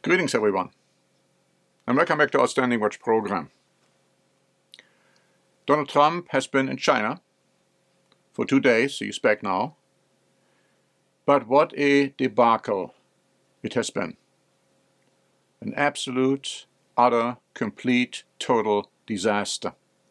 Greetings everyone, and welcome back to our Standing Watch program. Donald Trump has been in China for 2 days, he's back now. But what a debacle it has been. An absolute, utter, complete, total disaster.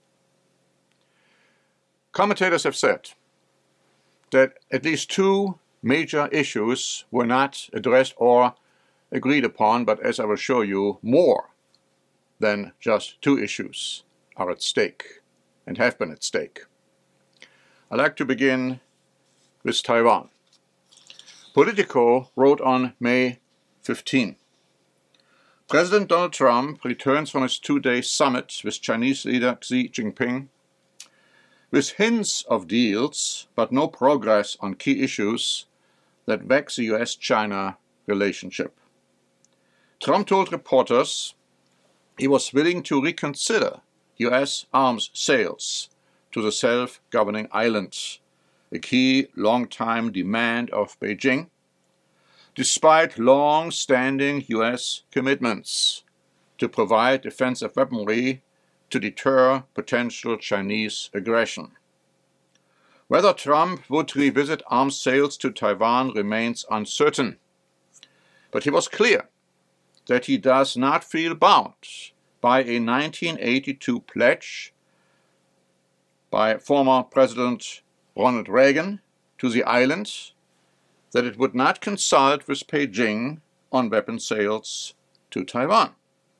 Commentators have said that at least 2 major issues were not addressed or agreed upon, but as I will show you, more than just 2 issues are at stake and have been at stake. I'd like to begin with Taiwan. Politico wrote on May 15. President Donald Trump returns from his 2-day summit with Chinese leader Xi Jinping with hints of deals, but no progress on key issues that vex the US-China relationship. Trump told reporters he was willing to reconsider US arms sales to the self-governing island, a key long-time demand of Beijing, despite long-standing US commitments to provide defensive weaponry to deter potential Chinese aggression. Whether Trump would revisit arms sales to Taiwan remains uncertain, but he was clear that he does not feel bound by a 1982 pledge by former President Ronald Reagan to the island that it would not consult with Beijing on weapon sales to Taiwan.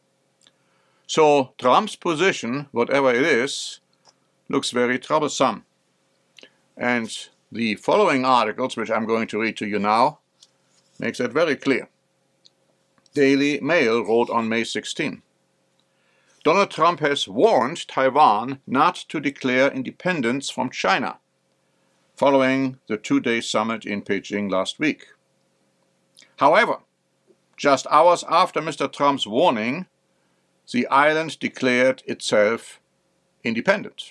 So Trump's position, whatever it is, looks very troublesome. And the following articles, which I'm going to read to you now, makes that very clear. Daily Mail wrote on May 16. Donald Trump has warned Taiwan not to declare independence from China, following the 2-day summit in Beijing last week. However, just hours after Mr. Trump's warning, the island declared itself independent.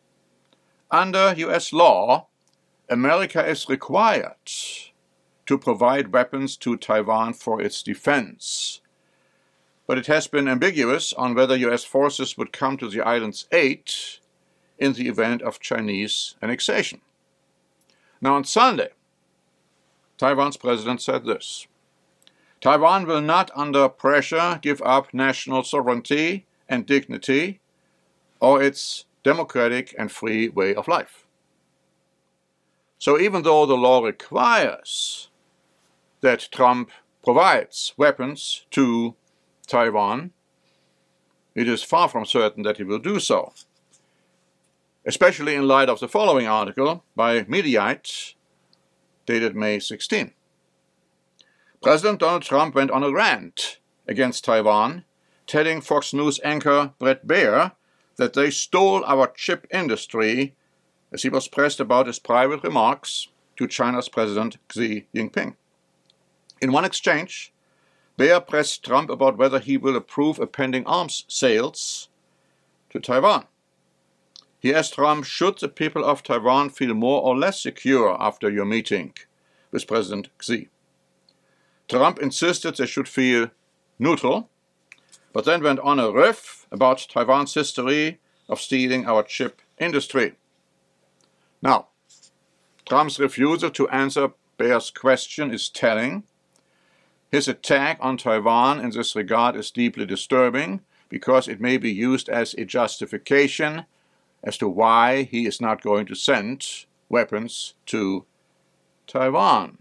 Under US law, America is required to provide weapons to Taiwan for its defense. But it has been ambiguous on whether US forces would come to the island's aid in the event of Chinese annexation. Now on Sunday, Taiwan's president said this: Taiwan will not under pressure give up national sovereignty and dignity or its democratic and free way of life. So even though the law requires that Trump provides weapons to Taiwan, it is far from certain that he will do so, especially in light of the following article by Mediaite, dated May 16. President Donald Trump went on a rant against Taiwan, telling Fox News anchor Bret Baier that they stole our chip industry as he was pressed about his private remarks to China's President Xi Jinping. In one exchange, Baier pressed Trump about whether he will approve a pending arms sales to Taiwan. He asked Trump, should the people of Taiwan feel more or less secure after your meeting with President Xi? Trump insisted they should feel neutral, but then went on a riff about Taiwan's history of stealing our chip industry. Now, Trump's refusal to answer Baier's question is telling. His attack on Taiwan in this regard is deeply disturbing because it may be used as a justification as to why he is not going to send weapons to Taiwan.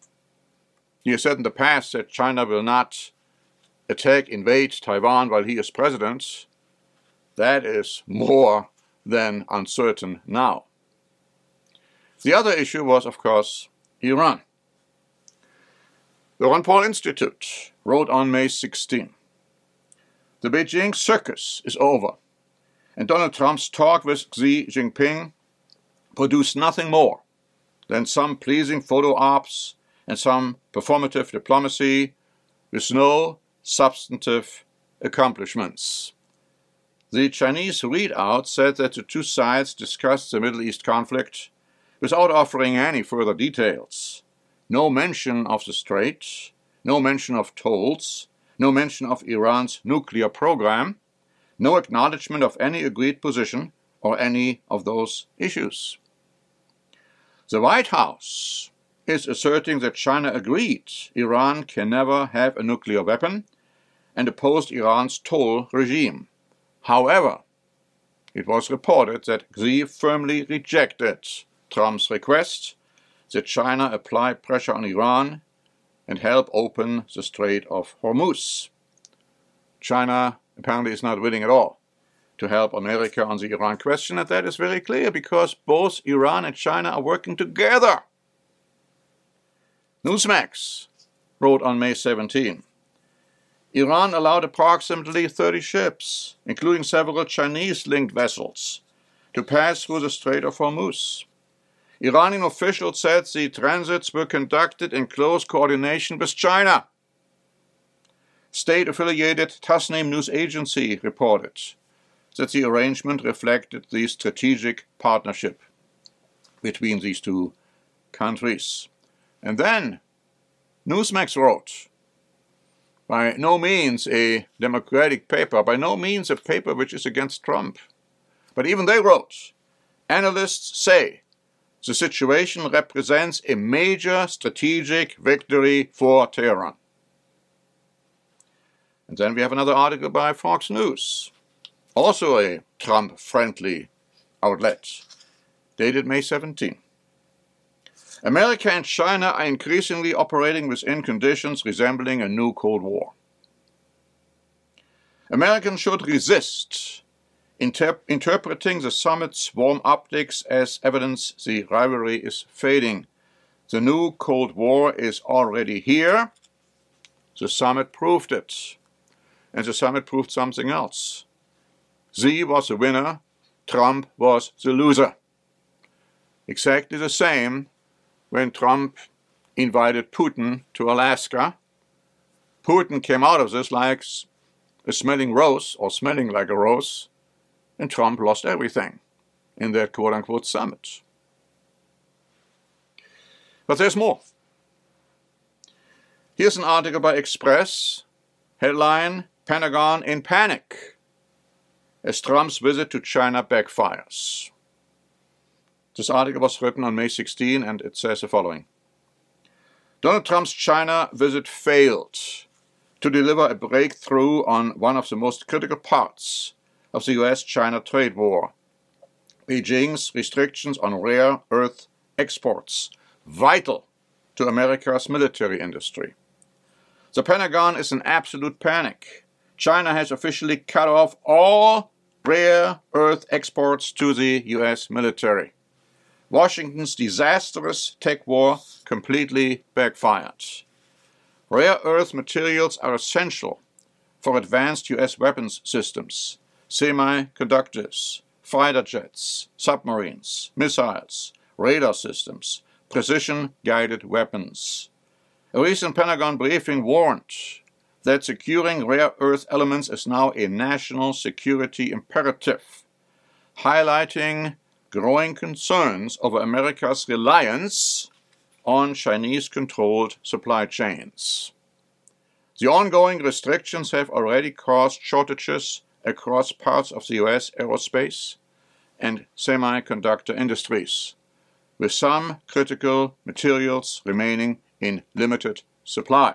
He has said in the past that China will not invade Taiwan while he is president. That is more than uncertain now. The other issue was, of course, Iran. The Ron Paul Institute wrote on May 16, the Beijing circus is over, and Donald Trump's talk with Xi Jinping produced nothing more than some pleasing photo ops and some performative diplomacy with no substantive accomplishments. The Chinese readout said that the 2 sides discussed the Middle East conflict without offering any further details. No mention of the Strait, no mention of tolls, no mention of Iran's nuclear program, no acknowledgement of any agreed position or any of those issues. The White House is asserting that China agreed Iran can never have a nuclear weapon and opposed Iran's toll regime. However, it was reported that Xi firmly rejected Trump's request that China apply pressure on Iran and help open the Strait of Hormuz. China apparently is not willing at all to help America on the Iran question, and that is very clear because both Iran and China are working together. Newsmax wrote on May 17, Iran allowed approximately 30 ships, including several Chinese-linked vessels, to pass through the Strait of Hormuz. Iranian officials said the transits were conducted in close coordination with China. State-affiliated Tasnim news agency reported that the arrangement reflected the strategic partnership between these two countries. And then Newsmax wrote, by no means a democratic paper, by no means a paper which is against Trump, but even they wrote, analysts say the situation represents a major strategic victory for Tehran. And then we have another article by Fox News, also a Trump-friendly outlet, dated May 17. America and China are increasingly operating within conditions resembling a new Cold War. Americans should resist interpreting the summit's warm optics as evidence the rivalry is fading. The new Cold War is already here. The summit proved it. And the summit proved something else. Xi was the winner, Trump was the loser. Exactly the same when Trump invited Putin to Alaska. Putin came out of this like a smelling rose, or smelling like a rose, and Trump lost everything in that quote-unquote summit. But there's more. Here's an article by Express, headline, Pentagon in panic as Trump's visit to China backfires. This article was written on May 16, and it says the following. Donald Trump's China visit failed to deliver a breakthrough on one of the most critical parts of the US-China trade war, Beijing's restrictions on rare earth exports, vital to America's military industry. The Pentagon is in absolute panic. China has officially cut off all rare earth exports to the US military. Washington's disastrous tech war completely backfired. Rare earth materials are essential for advanced US weapons systems, semiconductors, fighter jets, submarines, missiles, radar systems, precision-guided weapons. A recent Pentagon briefing warned that securing rare earth elements is now a national security imperative, highlighting growing concerns over America's reliance on Chinese-controlled supply chains. The ongoing restrictions have already caused shortages across parts of the US aerospace and semiconductor industries, with some critical materials remaining in limited supply.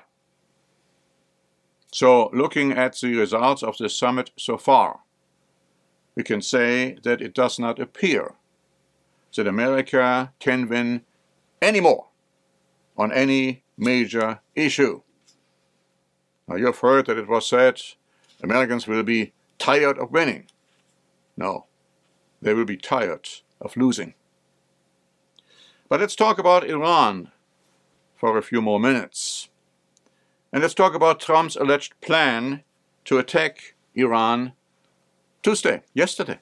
So, looking at the results of the summit so far, we can say that it does not appear that America can win anymore on any major issue. Now, you have heard that it was said Americans will be tired of winning. No, they will be tired of losing. But let's talk about Iran for a few more minutes. And let's talk about Trump's alleged plan to attack Iran yesterday.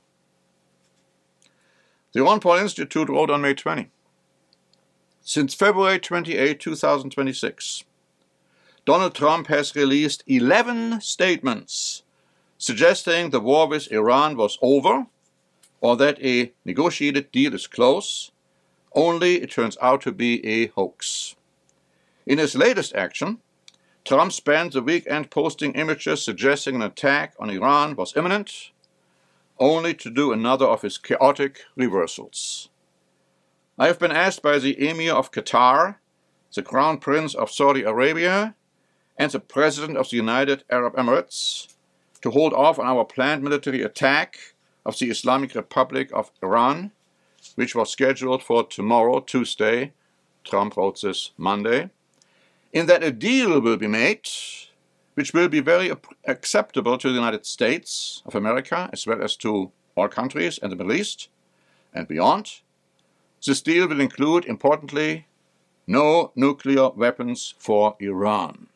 The Ron Paul Institute wrote on May 20, since February 28, 2026, Donald Trump has released 11 statements suggesting the war with Iran was over or that a negotiated deal is close, only it turns out to be a hoax. In his latest action, Trump spent the weekend posting images suggesting an attack on Iran was imminent, only to do another of his chaotic reversals. I have been asked by the Emir of Qatar, the Crown Prince of Saudi Arabia, and the President of the United Arab Emirates to hold off on our planned military attack of the Islamic Republic of Iran, which was scheduled for tomorrow, Tuesday. Trump wrote this Monday, in that a deal will be made which will be very acceptable to the United States of America as well as to all countries in the Middle East and beyond. This deal will include, importantly, no nuclear weapons for Iran.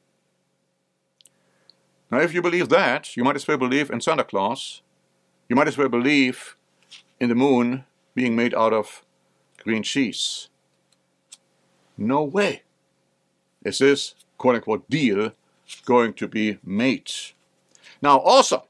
Now, if you believe that, you might as well believe in Santa Claus. You might as well believe in the moon being made out of green cheese. No way is this quote-unquote deal going to be made. Now, also,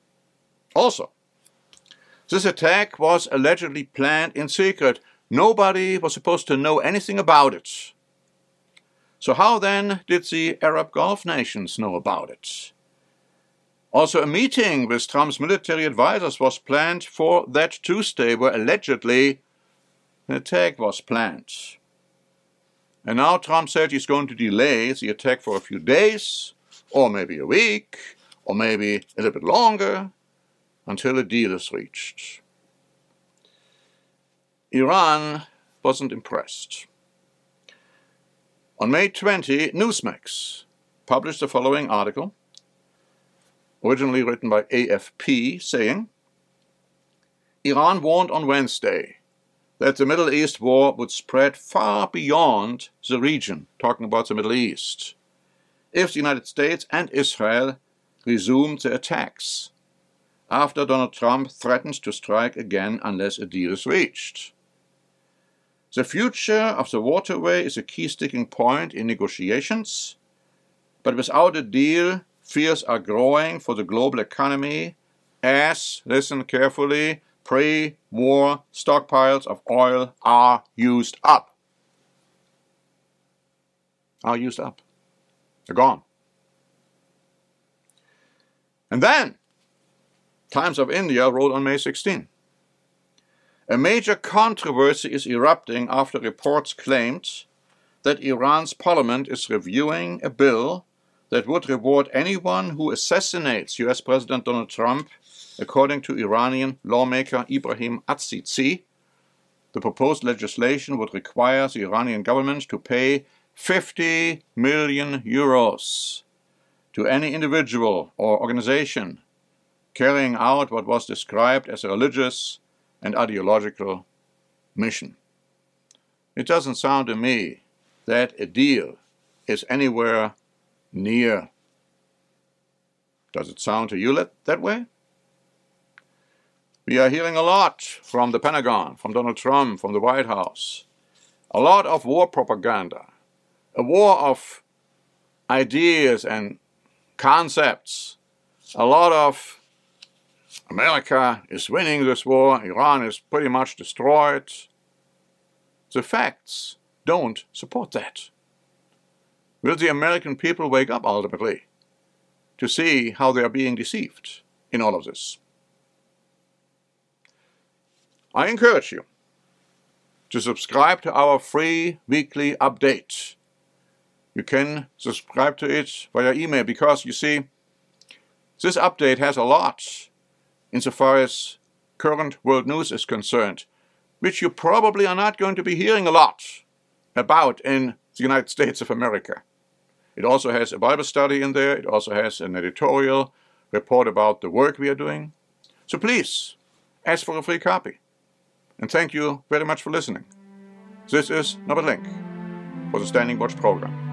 this attack was allegedly planned in secret. Nobody was supposed to know anything about it. So how then did the Arab Gulf nations know about it? Also, a meeting with Trump's military advisors was planned for that Tuesday, where allegedly an attack was planned. And now Trump said he's going to delay the attack for a few days, or maybe a week, or maybe a little bit longer, until a deal is reached. Iran wasn't impressed. On May 20, Newsmax published the following article, originally written by AFP, saying, Iran warned on Wednesday that the Middle East war would spread far beyond the region, talking about the Middle East, if the United States and Israel resumed the attacks, after Donald Trump threatened to strike again unless a deal is reached. The future of the waterway is a key sticking point in negotiations, but without a deal, fears are growing for the global economy as, listen carefully, pre-war stockpiles of oil are used up. They're gone. And then, Times of India wrote on May 16, a major controversy is erupting after reports claimed that Iran's parliament is reviewing a bill that would reward anyone who assassinates US President Donald Trump. According to Iranian lawmaker Ibrahim Azizi, the proposed legislation would require the Iranian government to pay 50 million euros to any individual or organization carrying out what was described as a religious and ideological mission. It doesn't sound to me that a deal is anywhere near. Does it sound to you that way? We are hearing a lot from the Pentagon, from Donald Trump, from the White House. A lot of war propaganda. A war of ideas and concepts. A lot of America is winning this war, Iran is pretty much destroyed. The facts don't support that. Will the American people wake up ultimately to see how they are being deceived in all of this? I encourage you to subscribe to our free weekly update. You can subscribe to it via email because, you see, this update has a lot insofar as current world news is concerned, which you probably are not going to be hearing a lot about in the United States of America. It also has a Bible study in there. It also has an editorial report about the work we are doing. So please, ask for a free copy. And thank you very much for listening. This is Norbert Link for the Standing Watch program.